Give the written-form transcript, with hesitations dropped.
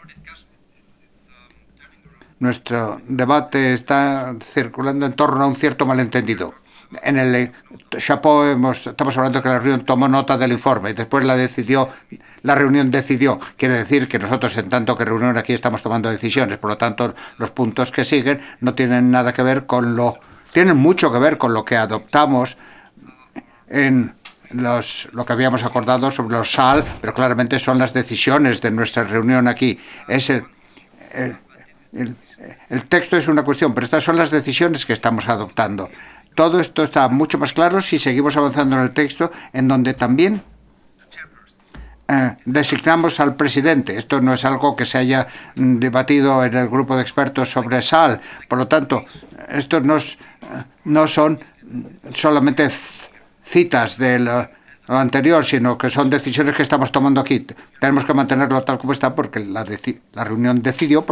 Nuestro debate está circulando en torno a un cierto malentendido. En el Chapeau estamos hablando que la reunión tomó nota del informe y después la reunión decidió. Quiere decir que nosotros, en tanto que reunión aquí, estamos tomando decisiones. Por lo tanto, los puntos que siguen no tienen nada que ver con tienen mucho que ver con lo que adoptamos en lo que habíamos acordado sobre los SAL, pero claramente son las decisiones de nuestra reunión aquí. Es el, el, el texto es una cuestión, pero estas son las decisiones que estamos adoptando. Todo esto está mucho más claro si seguimos avanzando en el texto, en donde también designamos al presidente. Esto no es algo que se haya debatido en el grupo de expertos sobre SAL. Por lo tanto, estos no son solamente citas de lo anterior, sino que son decisiones que estamos tomando aquí. Tenemos que mantenerlo tal como está porque la reunión decidió.